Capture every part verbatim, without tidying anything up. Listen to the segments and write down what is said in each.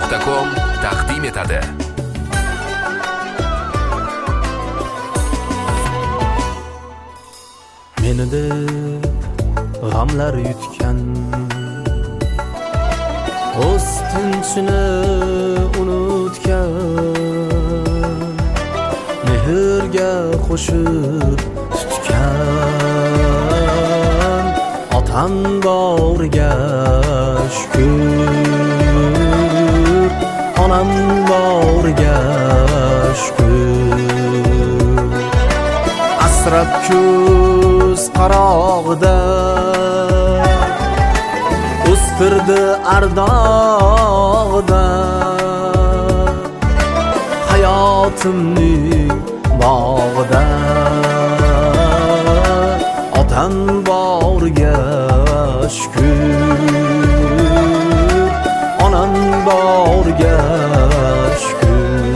nuqta com taqdim etadi. Meni deb g'amlar yutgan, o'z tinchini unutgan, mehrga qo'shib tutgan otam boriga shukr, onam boriga shukr. Asrab ko'z qarog'ida o'stirdi ardog'ida hayotimning bog'ida. Otam boriga shukr, onam boriga shukr.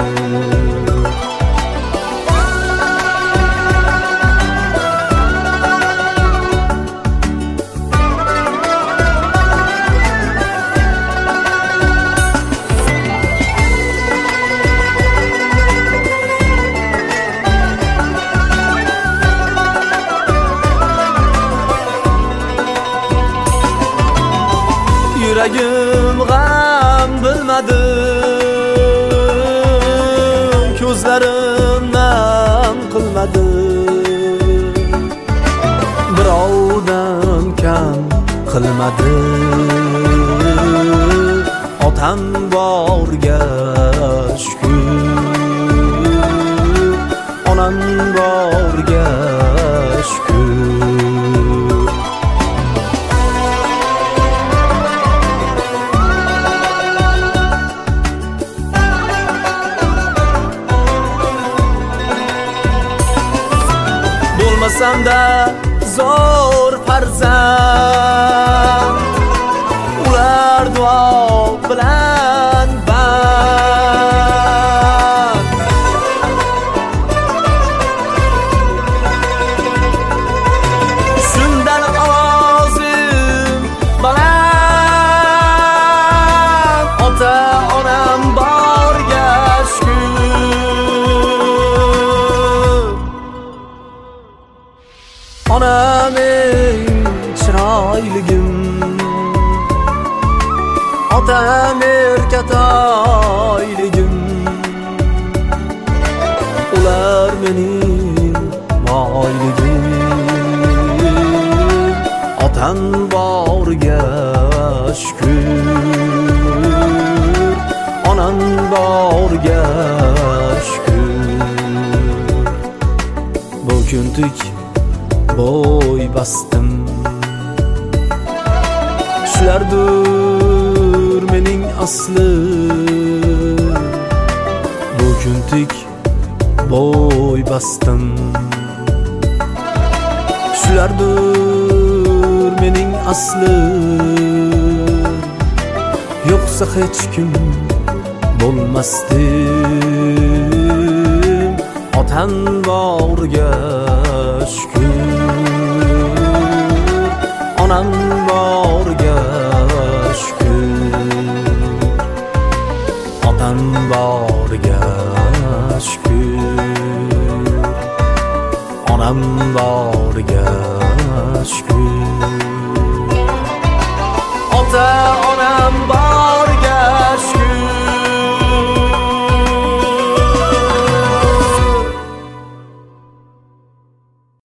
Yuragim g'am bilmadi, ko'zlarim nam qilmadi. Birovdan kam qilmadi, otam borga shukr, onam borga shukr. Bo'lmasam-da zo'r farzand, ular duo bilan band. Shundan ovozim baland, ota onam borga shukr. Onam eng chiroyligim, otam erkatoyligim. Ular mening moyligim, otam borga shukr, onam borga shukr. Bu kuntik bo'y bastim, shulardir mening aslim. Bu kuntik bo'y bastim, shulardir mening aslim. Yo'qsa hech kim bo'lmasdim, otam borga shukr, onam borga shukr. Otam borga shukr, onam borga shukr. Ota